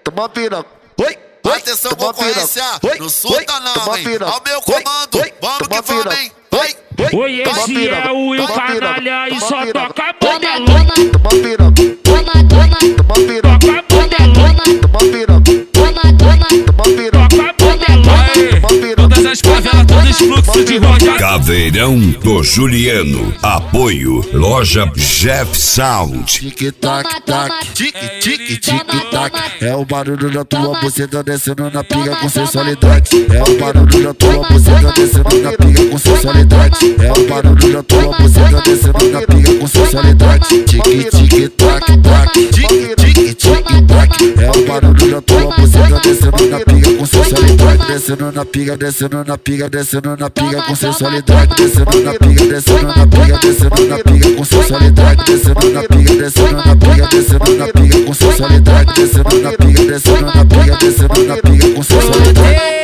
toma piroca. Atenção, concorrência, não solta não, hein? Ao meu comando, vamos que vamos, hein? Vai! Oi, esse é o Will Canalha e só toca modelão. Toma piroca. Toma piroca. Toca modelão. Toma piroca. Toma piroca. Toca modelão. Todas as favelas, todos os fluxos de roda. Caveirão do Juliano. Apoio Loja Jeff Sound. Tic-tac, tac, tic-tic, tic-tac. É o barulho da tua buceta descendo na pica com sensualidade. É o barulho da tua buceta descendo na pica com sensualidade. É o barulho da tua buceta descendo na pica com sensualidade. Tic-tic-tac, tac, tic-tic-tic-tac. É o barulho da tua buceta descendo na pica com sensualidade. Descendo na pica, descendo na pica, descendo na pica com sensualidade. Descendo na pica, descendo na pica, descendo na pica com sensualidade. Descendo na pica, descendo na pica, descendo na pica com sensualidade. Descendo na pica, descendo na pica, descendo na pica com sensualidade.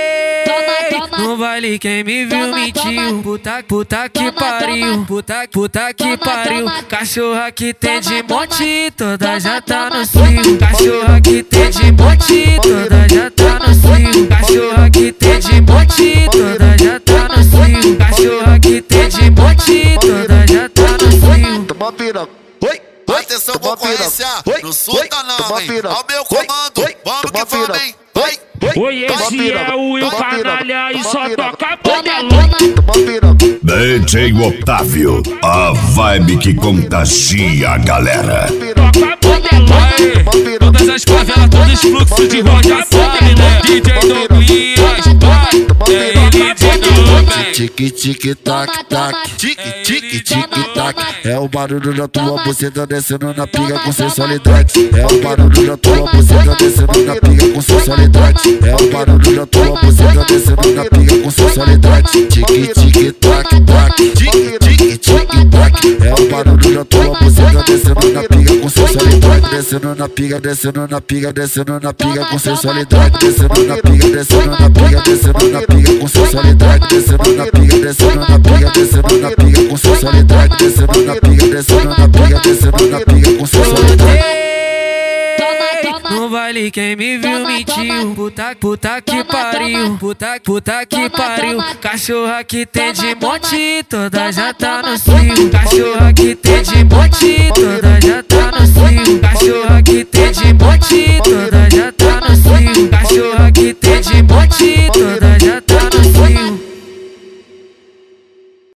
No baile quem me viu mentiu. Puta que pariu. Puta que pariu. Cachorra que tem de monte, toda já tá no cio. Cachorra que tem de monte, toda já tá no cio. Cachorra que tem de monte, toda já tá no cio. Cachorra que tem de monte, toda já tá no cio. Toma piroca. Atenção, concorrência, não solta não, hein? Ao meu comando, vamos que vamos, hein? Vai! Oi, esse é o Will Canalha e só toca modelão. Toma piroca. DJ Otávio. A vibe que contagia a galera. Toca modelão. Todas as favelas, todos os fluxos de roda. Sabe, né? DJ Douglas, vai. Ele de novo, hein? Tic-tic-tac, tac, tic-tic-tic-tac. É o barulho da tua buceta descendo na pica com sensualidade. É o barulho da tua buceta descendo na pica com sensualidade. É o barulho da tua buceta descendo na pica com sensualidade. Tic-tic-tac, tac, tic-tic-tic-tac. É o barulho da tua buceta descendo na pica com sensualidade. Descendo na pica, descendo na pica, descendo na pica com sensualidade. Descendo na pica, descendo na pica, descendo na pica com sensualidade. Descendo na pica, descendo na pica, descendo na pica com sensualidade. Descendo na pica, descendo na pica, descendo na pica com sensualidade. No baile quem me viu mentiu. Puta que pariu. Puta que pariu. Cachorra que tem de monte, toda já tá no cio. Cachorra que tem de monte, toda já tá no cio. Cachorra que tem de monte, toda já tá no cio. Cachorra que tem de monte, toda